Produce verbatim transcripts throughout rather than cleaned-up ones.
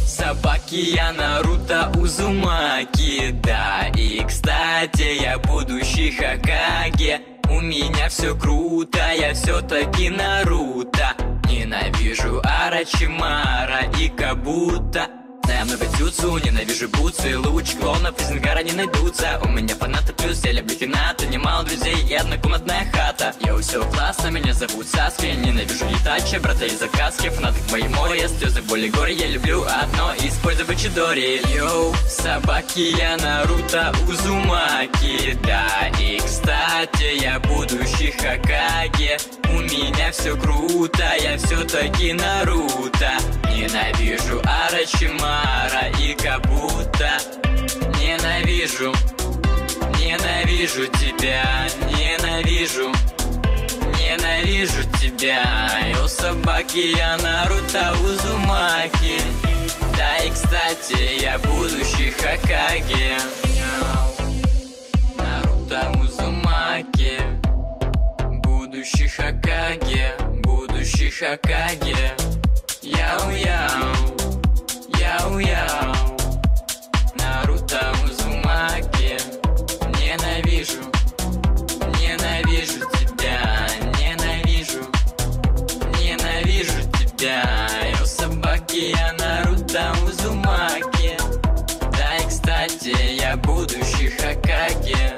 собаки, я Наруто Узумаки. Да, и кстати, я будущий Хокаге. У меня все круто, я все-таки Наруто. Ненавижу Орочимара и Кабуто. Знаю много дзюцу, ненавижу бутсы. Луч клонов из Ангара не найдутся. У меня фанаты плюс, я люблю Хината. Немало друзей и однокомнатная хата. Йоу, все классно, меня зовут Саски. Ненавижу Итачи, брата из Акаски. Фанаты к моей море, слезы, боли, горе. Я люблю одно, использовать Чидори. Йоу, собаки, я Наруто Узумаки. Да, и кстати, я будущий Хокаге. У меня все круто, я все-таки Наруто. Ненавижу Орочимара и Кабуто. Ненавижу, ненавижу тебя, ненавижу, ненавижу тебя. Йоу, собаки, я Наруто Узумаки. Да, и кстати, я будущий Хокаге. Наруто Узумаки. Будущий Хокаге, будущий Хокаге. Яу-яу, яу-яу. Наруто Узумаки. Ненавижу, ненавижу тебя, ненавижу, ненавижу тебя. Йоу, собаки, я Наруто Узумаки. Да, и кстати, я будущий Хокаге.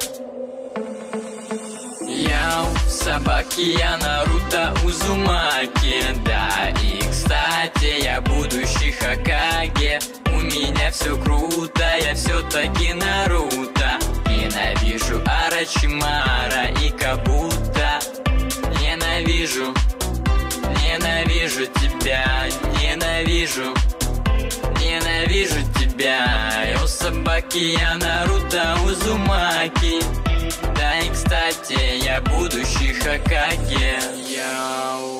Яу, собаки, я Наруто Узумаки. Да, и кстати, я будущий Хокаге. У меня все круто, я все-таки Наруто. Ненавижу Орочимара и Кабуто. Ненавижу, ненавижу тебя, ненавижу, ненавижу тебя. Йоу, собаки, я Наруто Узумаки. Да, и кстати, я будущий Хокаге. Йоу.